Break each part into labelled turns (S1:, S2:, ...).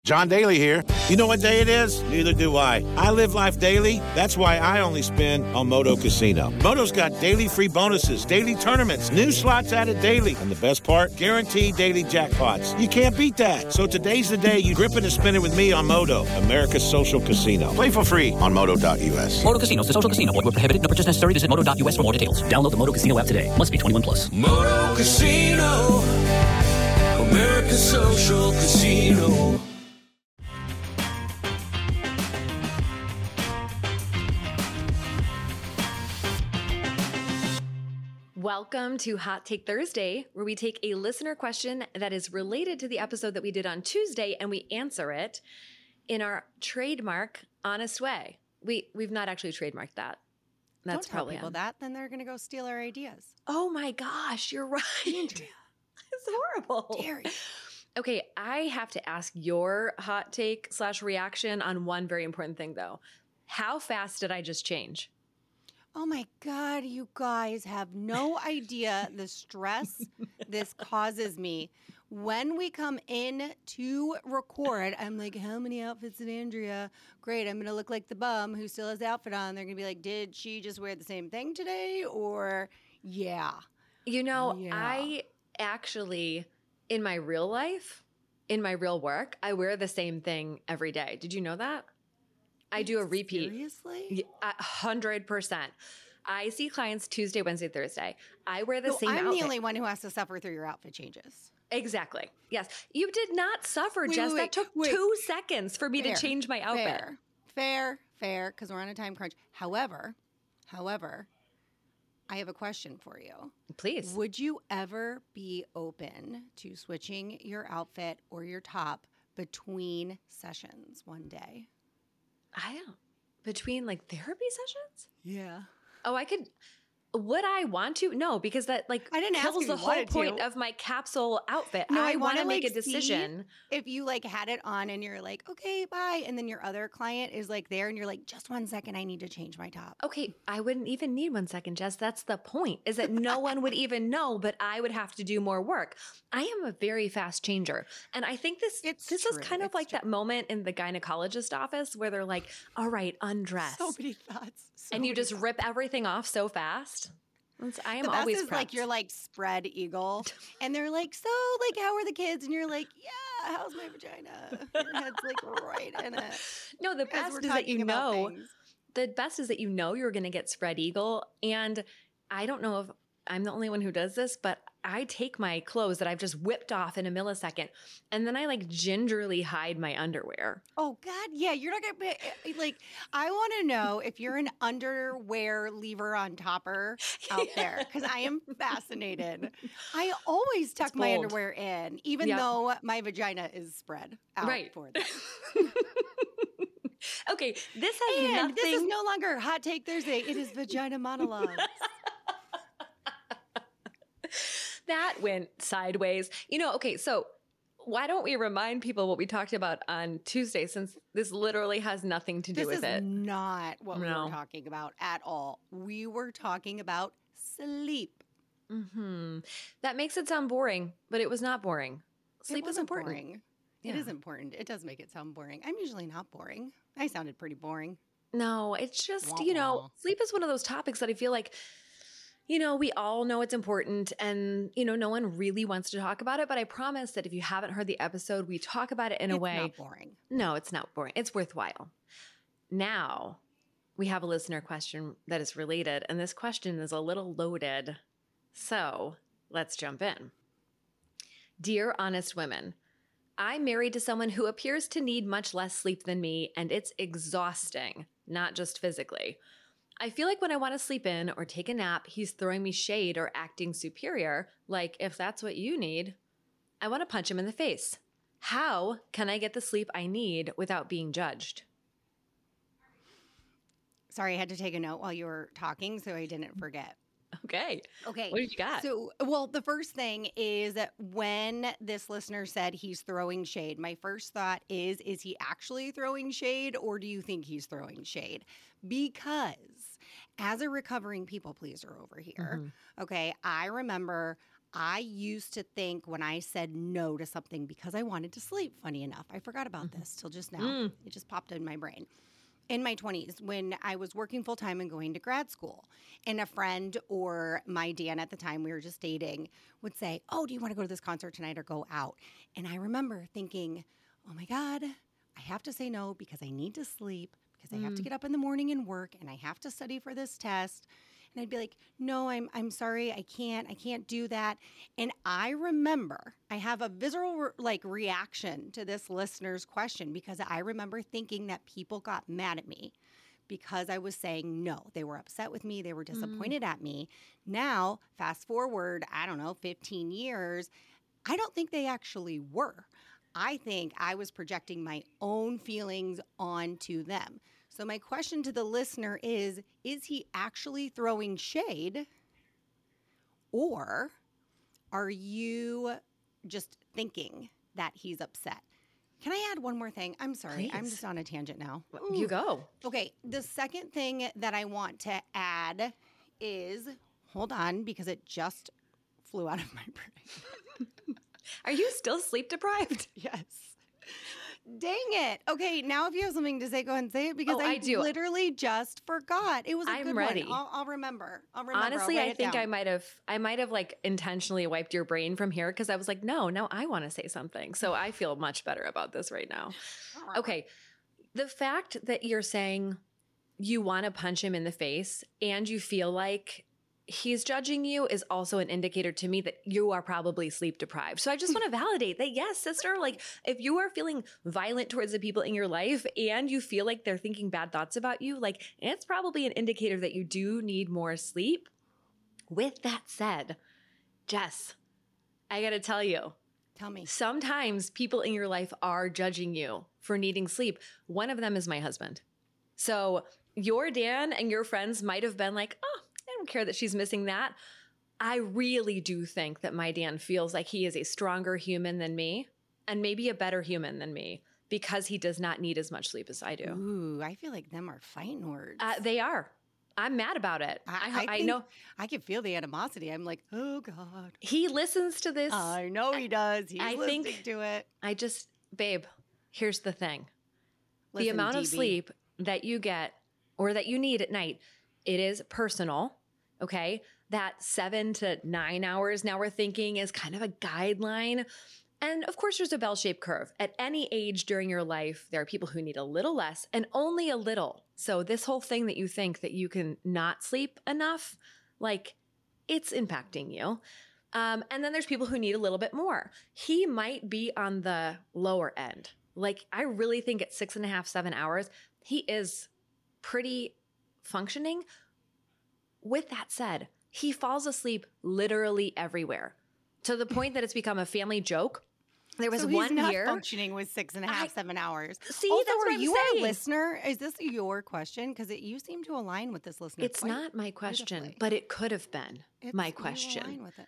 S1: John Daly here. You know what day it is? Neither do I. I live life daily. That's why I only spin on Moto Casino. Moto's got daily free bonuses, daily tournaments, new slots added daily. And the best part? Guaranteed daily jackpots. You can't beat that. So today's the day you grip it and spin it with me on Moto, America's social casino. Play for free on Moto.us.
S2: Moto Casino, the social casino. Void where prohibited. No purchase necessary. Visit Moto.us for more details. Download the Moto Casino app today. Must be 21 plus.
S3: Moto Casino, America's social casino.
S4: Welcome to Hot Take Thursday, where we take a listener question that is related to the episode that we did on Tuesday, and we answer it in our trademark, honest way. We've not actually trademarked that. That's
S5: Don't tell
S4: probably
S5: people that, then they're going to go steal our ideas.
S4: Oh my gosh, you're right. It's horrible.
S5: Dare you.
S4: Okay, I have to ask your hot take / reaction on one very important thing, though. How fast did I just change?
S5: Oh my God, you guys have no idea the stress this causes me. When we come in to record, I'm like, how many outfits did Andrea? Great, I'm going to look like the bum who still has the outfit on. They're going to be like, did she just wear the same thing today? Or, yeah.
S4: You know,
S5: Yeah.
S4: I actually, in my real life, in my real work, I wear the same thing every day. Did you know that? I do a repeat.
S5: Seriously?
S4: 100%. I see clients Tuesday, Wednesday, Thursday. I wear the same
S5: I'm
S4: outfit.
S5: the only one who has to suffer through your outfit changes.
S4: Exactly. Yes. You did not suffer,
S5: Wait,
S4: Jess.
S5: wait,
S4: That took
S5: wait.
S4: 2 seconds for me
S5: Fair,
S4: to change my outfit.
S5: Fair, because we're on a time crunch. However, I have a question for you.
S4: Please.
S5: Would you ever be open to switching your outfit or your top between sessions one day?
S4: I don't. Between like therapy sessions?
S5: Yeah.
S4: Oh, I could. Would I want to? No, because that like
S5: I didn't ask
S4: kills
S5: if
S4: the
S5: you
S4: whole
S5: wanted
S4: point
S5: to.
S4: of my capsule outfit.
S5: No,
S4: I
S5: I
S4: want to
S5: wanna,
S4: make
S5: like,
S4: a decision.
S5: If you like had it on and you're like, okay, bye. And then your other client is like there and you're like, just 1 second, I need to change my top.
S4: Okay, I wouldn't even need 1 second, Jess. That's the point, is that no one would even know, but I would have to do more work. I am a very fast changer. And I think this is kind of like that moment in the gynecologist office where they're like, all right, undress.
S5: So many thoughts.
S4: And you just rip everything off so fast. I am
S5: the best
S4: always
S5: is like
S4: prepped.
S5: you're like spread eagle, and they're like, so like, how are the kids? And you're like, yeah, how's my vagina? Your head's like right in it.
S4: No, the
S5: As
S4: best
S5: we're
S4: is that
S5: talking
S4: you
S5: about
S4: know.
S5: things.
S4: The best is that you know you're going to get spread eagle, and I don't know if I'm the only one who does this, but I take my clothes that I've just whipped off in a millisecond, and then I like gingerly hide my underwear.
S5: Oh God, yeah, you're not gonna be like. I want to know if you're an underwear lever on topper out there, because I am fascinated. I always tuck my
S4: bold.
S5: underwear in, even
S4: Yep.
S5: though my vagina is spread out
S4: Right.
S5: for them.
S4: Okay, this has
S5: And
S4: nothing.
S5: this is no longer Hot Take Thursday. It is Vagina Monologues.
S4: That went sideways. You know, okay, so why don't we remind people what we talked about on Tuesday, since this literally has nothing to do
S5: This
S4: with
S5: is
S4: it.
S5: not what we
S4: No.
S5: were talking about at all. We were talking about sleep.
S4: That makes it sound boring, but it was not boring. Sleep
S5: It
S4: is
S5: wasn't
S4: important.
S5: boring.
S4: Yeah.
S5: It is important. It does make it sound boring. I'm usually not boring. I sounded pretty boring.
S4: No, it's just,
S5: Wah,
S4: you know,
S5: wah.
S4: sleep is one of those topics that I feel like, you know, we all know it's important and, you know, no one really wants to talk about it. But I promise that if you haven't heard the episode, we talk about it in a
S5: It's
S4: way.
S5: not boring.
S4: No, it's not boring. It's worthwhile. Now we have a listener question that is related, and this question is a little loaded. So let's jump in. Dear honest women, I'm married to someone who appears to need much less sleep than me, and it's exhausting, not just physically. I feel like when I want to sleep in or take a nap, he's throwing me shade or acting superior, like if that's what you need. I want to punch him in the face. How can I get the sleep I need without being judged?
S5: Sorry, I had to take a note while you were talking so I didn't forget.
S4: Okay.
S5: Okay.
S4: What did you got?
S5: So, well, the first thing is that when this listener said he's throwing shade, my first thought is he actually throwing shade or do you think he's throwing shade? Because as a recovering people pleaser over here, okay, I remember I used to think when I said no to something because I wanted to sleep, funny enough, I forgot about this till just now. It just popped in my brain. In my 20s, when I was working full time and going to grad school, and a friend or my Dan at the time, we were just dating, would say, oh, do you want to go to this concert tonight or go out? And I remember thinking, oh my God, I have to say no because I need to sleep, because I have to get up in the morning and work, and I have to study for this test. And I'd be like, no, I'm sorry, I can't do that. And I remember, I have a visceral reaction to this listener's question, because I remember thinking that people got mad at me because I was saying no. They were upset with me. They were disappointed at me. Now, fast forward, I don't know, 15 years, I don't think they actually were. I think I was projecting my own feelings onto them. So my question to the listener is he actually throwing shade, or are you just thinking that he's upset? Can I add one more thing? I'm sorry.
S4: Please.
S5: I'm just on a tangent now.
S4: You go.
S5: Okay. The second thing that I want to add is, hold on, because it just flew out of my brain.
S4: Are you still sleep deprived?
S5: Yes. Dang it. Okay, now if you have something to say, go ahead and say it, because I
S4: do.
S5: literally just forgot. It was a
S4: I'm
S5: good
S4: ready.
S5: one. I'll remember.
S4: Honestly,
S5: I'll
S4: I
S5: write it
S4: think
S5: down.
S4: I might have like intentionally wiped your brain from here, because I was like, no, I want to say something. So I feel much better about this right now. Okay. The fact that you're saying you want to punch him in the face and you feel like he's judging you is also an indicator to me that you are probably sleep deprived. So I just want to validate that, yes, sister, like if you are feeling violent towards the people in your life and you feel like they're thinking bad thoughts about you, like it's probably an indicator that you do need more sleep. With that said, Jess, I got to tell you,
S5: Tell me.
S4: sometimes people in your life are judging you for needing sleep. One of them is my husband. So your Dan and your friends might have been like, oh, I don't care that she's missing that. I really do think that my Dan feels like he is a stronger human than me, and maybe a better human than me, because he does not need as much sleep as I do.
S5: Ooh, I feel like them are fighting words.
S4: They are. I'm mad about it. I
S5: think
S4: know.
S5: I can feel the animosity. I'm like, oh God.
S4: He listens to this.
S5: I know he does. He's
S4: I
S5: listening
S4: think-
S5: to it.
S4: Babe, here's the thing. The
S5: Listen,
S4: amount of
S5: DB.
S4: sleep that you get or that you need at night, it is personal, okay? That 7 to 9 hours now we're thinking is kind of a guideline. And of course, there's a bell-shaped curve. At any age during your life, there are people who need a little less and only a little. So this whole thing that you think that you can not sleep enough, like it's impacting you. And then there's people who need a little bit more. He might be on the lower end. Like I really think at 6.5, 7 hours, he is pretty functioning. With that said, he falls asleep literally everywhere, to the point that it's become a family joke. There was
S5: So
S4: one
S5: he's not
S4: year.
S5: functioning with 6.5, 7 hours.
S4: See,
S5: also,
S4: that's what
S5: are
S4: I'm
S5: you
S4: saying.
S5: our listener? Is this your question? Because you seem to align with this listener.
S4: It's
S5: quite
S4: not my question,
S5: beautifully.
S4: but it could have been my
S5: You
S4: question.
S5: align with it.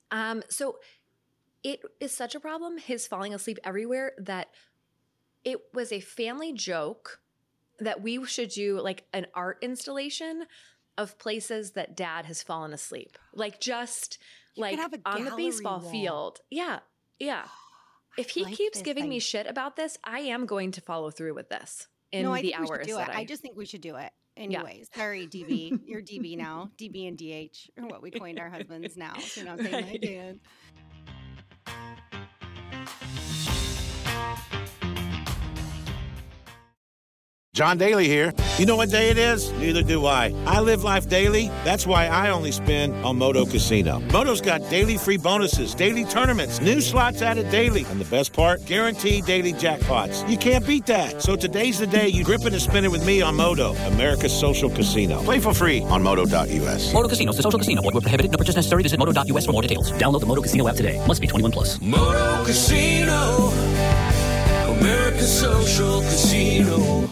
S4: So it is such a problem, his falling asleep everywhere, that it was a family joke that we should do like an art installation of places that dad has fallen asleep. Like just like
S5: have a
S4: on the
S5: gallery
S4: baseball
S5: wall.
S4: field. Yeah. Yeah. If he
S5: like
S4: keeps
S5: this
S4: giving me
S5: idea.
S4: shit about this, I am going to follow through with this in
S5: No, I
S4: the
S5: think we should
S4: hours
S5: do
S4: that
S5: it. I just think we should do it. Anyways, sorry, DB. You're DB now. DB and DH are what we coined our husbands now. So you're not saying my
S4: Right.
S5: Dan.
S1: John Daly here. You know what day it is? Neither do I. I live life daily. That's why I only spin on Moto Casino. Moto's got daily free bonuses, daily tournaments, new slots added daily. And the best part? Guaranteed daily jackpots. You can't beat that. So today's the day you grip it and spin it with me on Moto, America's social casino. Play for free on Moto.us.
S2: Moto Casino, the social casino. Void where prohibited. No purchase necessary. Visit Moto.us for more details. Download the Moto Casino app today. Must be 21 plus.
S3: Moto Casino, America's social casino.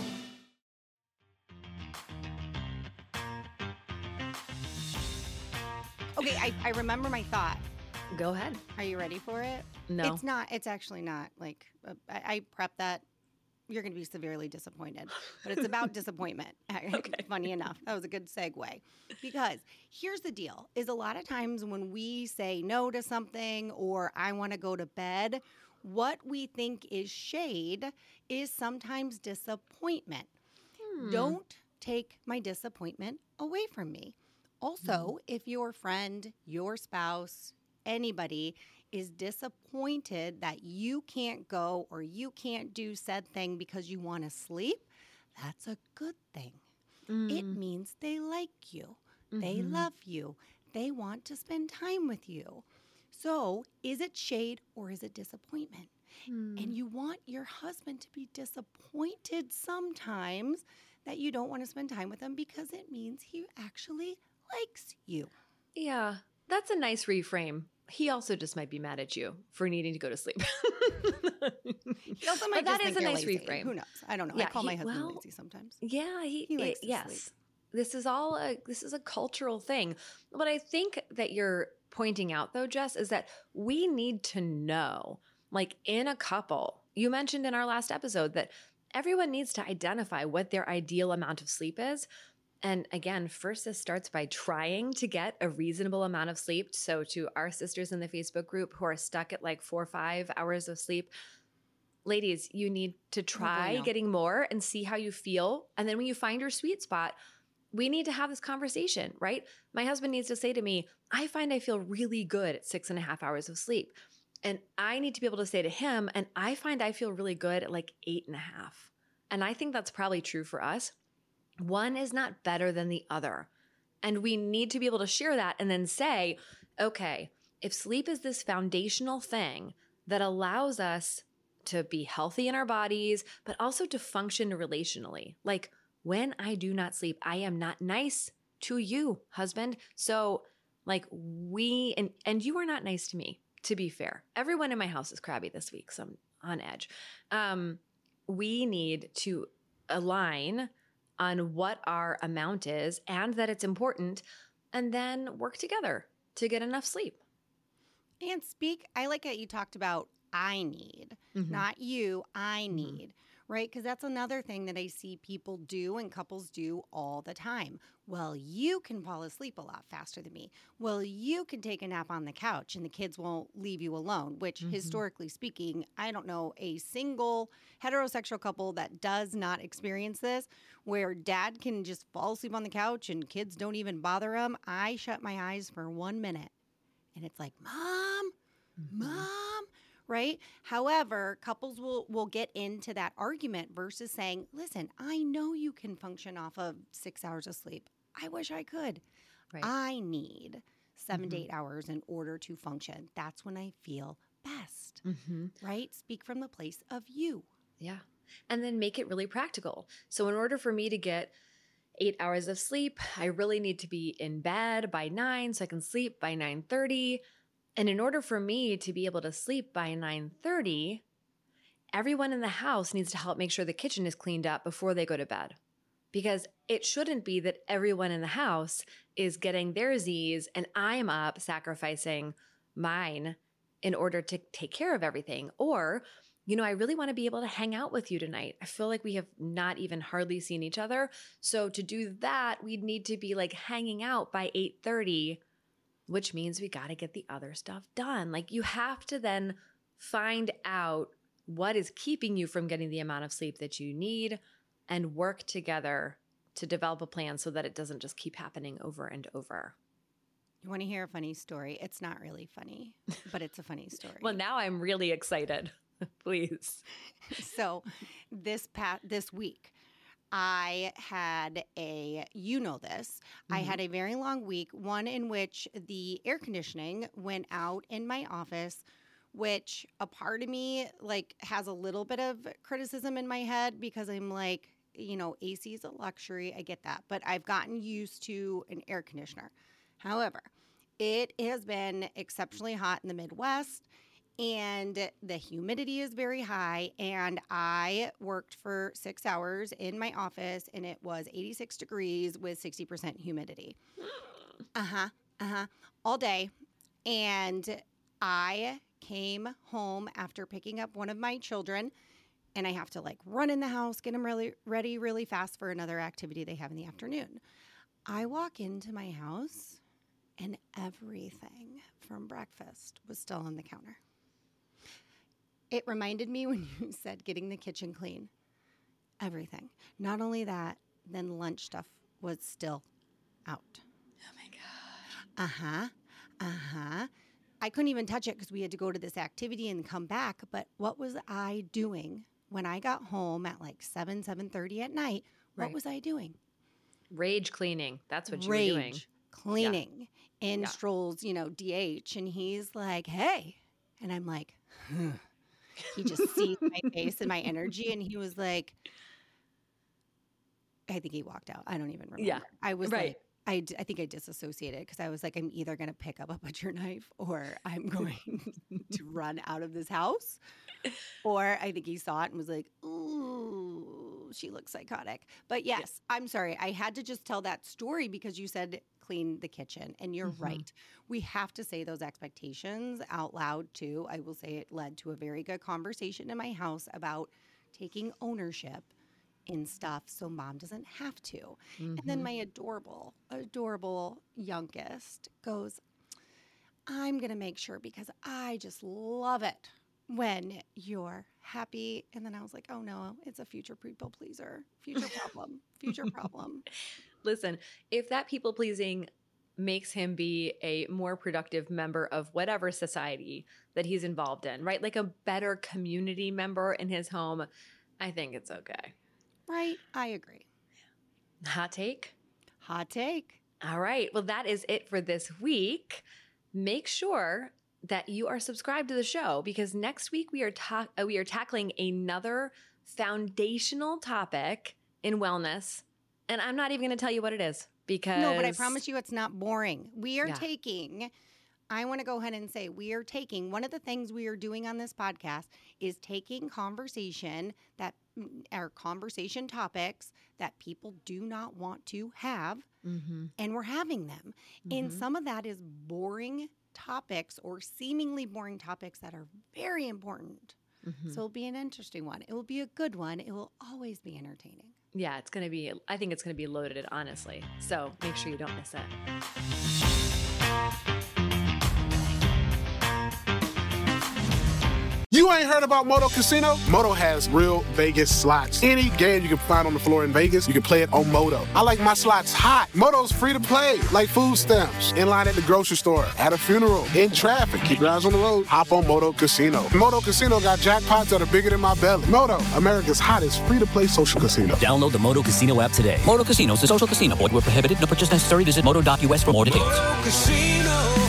S5: Okay, I remember my thought.
S4: Go ahead.
S5: Are you ready for it?
S4: No.
S5: It's not. It's actually not. Like, I prepped that, you're going to be severely disappointed. But it's about disappointment. Funny enough. That was a good segue. Because here's the deal, is a lot of times when we say no to something or I want to go to bed, what we think is shade is sometimes disappointment. Don't take my disappointment away from me. Also, if your friend, your spouse, anybody is disappointed that you can't go or you can't do said thing because you want to sleep, that's a good thing. It means they like you. They love you. They want to spend time with you. So is it shade or is it disappointment? And you want your husband to be disappointed sometimes that you don't want to spend time with him because it means he actually likes you.
S4: Yeah, that's a nice reframe. He also just might be mad at you for needing to go to sleep.
S5: He also might
S4: But that
S5: just
S4: is
S5: think
S4: a
S5: you're
S4: nice
S5: lazy.
S4: reframe.
S5: Who knows? I don't know.
S4: Yeah,
S5: I call my husband
S4: well,
S5: lazy sometimes.
S4: Yeah,
S5: He likes to
S4: yes.
S5: sleep.
S4: This is all this is a cultural thing. What I think that you're pointing out though, Jess, is that we need to know, like in a couple, you mentioned in our last episode that everyone needs to identify what their ideal amount of sleep is. And again, first this starts by trying to get a reasonable amount of sleep. So to our sisters in the Facebook group who are stuck at like 4 or 5 hours of sleep, ladies, you need to try
S5: no.
S4: getting more and see how you feel. And then when you find your sweet spot, we need to have this conversation, right? My husband needs to say to me, I find I feel really good at 6.5 hours of sleep. And I need to be able to say to him, and I find I feel really good at like 8.5. And I think that's probably true for us. One is not better than the other. And we need to be able to share that and then say, okay, if sleep is this foundational thing that allows us to be healthy in our bodies, but also to function relationally. Like when I do not sleep, I am not nice to you, husband. So like and you are not nice to me, to be fair. Everyone in my house is crabby this week, so I'm on edge. We need to align on what our amount is and that it's important, and then work together to get enough sleep.
S5: And I like that you talked about I need, not you, I need, right? Because that's another thing that I see people do and couples do all the time. Well, you can fall asleep a lot faster than me. Well, you can take a nap on the couch and the kids won't leave you alone, which historically speaking, I don't know a single heterosexual couple that does not experience this, where dad can just fall asleep on the couch and kids don't even bother him. I shut my eyes for 1 minute and it's like, Mom, right? However, couples will get into that argument versus saying, listen, I know you can function off of 6 hours of sleep. I wish I could.
S4: Right.
S5: I need 7 to 8 hours in order to function. That's when I feel best, right? Speak from the place of you.
S4: Yeah. And then make it really practical. So in order for me to get 8 hours of sleep, I really need to be in bed by 9 so I can sleep by 9:30. And in order for me to be able to sleep by 9:30, everyone in the house needs to help make sure the kitchen is cleaned up before they go to bed. Because it shouldn't be that everyone in the house is getting their Z's and I'm up sacrificing mine in order to take care of everything. Or, I really want to be able to hang out with you tonight. I feel like we have not even hardly seen each other. So to do that, we'd need to be like hanging out by 8:30, which means we got to get the other stuff done. Like you have to then find out what is keeping you from getting the amount of sleep that you need and work together to develop a plan so that it doesn't just keep happening over and over.
S5: You want to hear a funny story? It's not really funny, but it's a funny story.
S4: Well, now I'm really excited. Please.
S5: So this week, I had I had a very long week, one in which the air conditioning went out in my office, which a part of me has a little bit of criticism in my head because I'm like, AC is a luxury. I get that. But I've gotten used to an air conditioner. However, it has been exceptionally hot in the Midwest. And the humidity is very high. And I worked for 6 hours in my office and it was 86 degrees with 60% humidity. All day. And I came home after picking up one of my children and I have to like run in the house, get them ready really fast for another activity they have in the afternoon. I walk into my house and everything from breakfast was still on the counter. It reminded me when you said getting the kitchen clean. Everything. Not only that, then lunch stuff was still out.
S4: Oh my God.
S5: I couldn't even touch it because we had to go to this activity and come back. But what was I doing when I got home at like 7:30 at night? What was I doing?
S4: Rage cleaning. That's what you were doing.
S5: Rage cleaning. In strolls, DH. And he's like, hey. And I'm like, He just sees my face and my energy. And he was like, I think he walked out. I don't even remember.
S4: Yeah.
S5: I was like, I think I disassociated because I was like, I'm either going to pick up a butcher knife or I'm going to run out of this house. Or I think he saw it and was like, ooh, she looks psychotic. But yes, I'm sorry. I had to just tell that story because you said clean the kitchen. And you're right. We have to say those expectations out loud too. I will say it led to a very good conversation in my house about taking ownership in stuff so mom doesn't have to. And then my adorable youngest goes, I'm going to make sure because I just love it when you're happy. And then I was like, oh no, it's a future people pleaser, future problem.
S4: Listen, if that people pleasing makes him be a more productive member of whatever society that he's involved in, right? Like a better community member in his home, I think it's okay.
S5: Right. I agree.
S4: Hot take?
S5: Hot take.
S4: All right. Well, that is it for this week. Make sure that you are subscribed to the show because next week we are tackling another foundational topic in wellness. And I'm not even going to tell you what it is because...
S5: No, but I promise you it's not boring. We are taking... I want to go ahead and say we are taking... One of the things we are doing on this podcast is taking conversation topics that people do not want to have, and we're having them. And some of that is boring topics or seemingly boring topics that are very important. So it'll be an interesting one. It will be a good one. It will always be entertaining.
S4: Yeah, I think it's going to be loaded, honestly. So make sure you don't miss it.
S6: You ain't heard about Moto Casino? Moto has real Vegas slots. Any game you can find on the floor in Vegas, you can play it on Moto. I like my slots hot. Moto's free to play, like food stamps, in line at the grocery store, at a funeral, in traffic. Keep your eyes on the road. Hop on Moto Casino. Moto Casino got jackpots that are bigger than my belly. Moto, America's hottest free-to-play social casino.
S2: Download the Moto Casino app today. Moto Casino is a social casino. Void where prohibited. No purchase necessary. Visit moto.us for more details.
S3: Moto Casino.